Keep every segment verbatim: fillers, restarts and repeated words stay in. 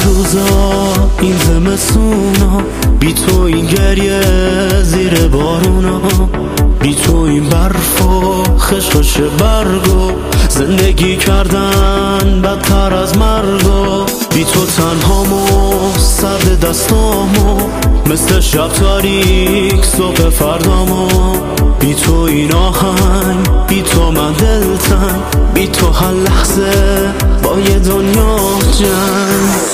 روزا این زمستونا، بی تو این گریه زیر بارونا، بی تو این برف و خشخش برگو، زندگی کردن بدتر از مرگو، بی تو تنهامو سرد دستامو، مثل شب تاریک صبح فردامو، بی تو این آهنگ، بی تو من دلتنگ، بی تو هر لحظه با یه دنیا جنگ.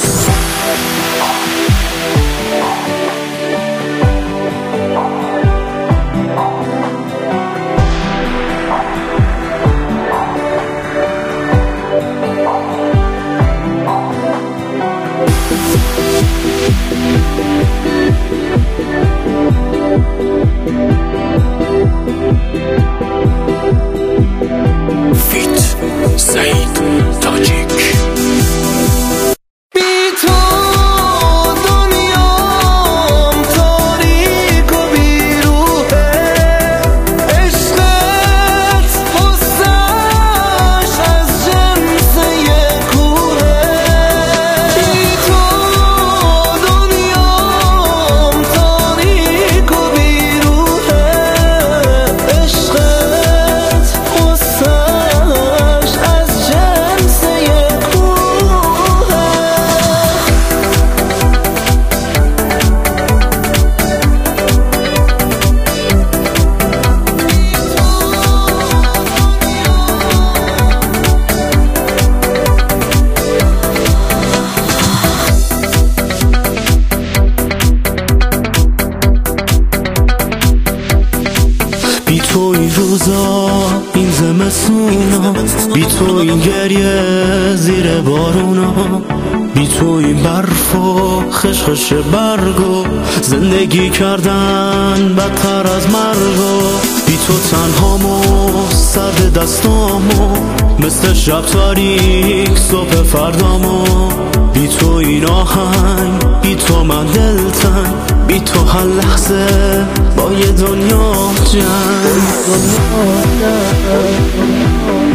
فیت سعید تاجیک. بی تو این روزا این زمستونا، بی تو این گریه زیر بارونا، بی تو این برف و خشخش برگو، زندگی کردن بدتر از مرگو، بی تو تنهامو سرد دستامو، مثل شب تاریک صبح فردامو، بی تو این آهنگ، بی تو من دلتنگ، بی تو هر لحظه با یه دنیا جنگ.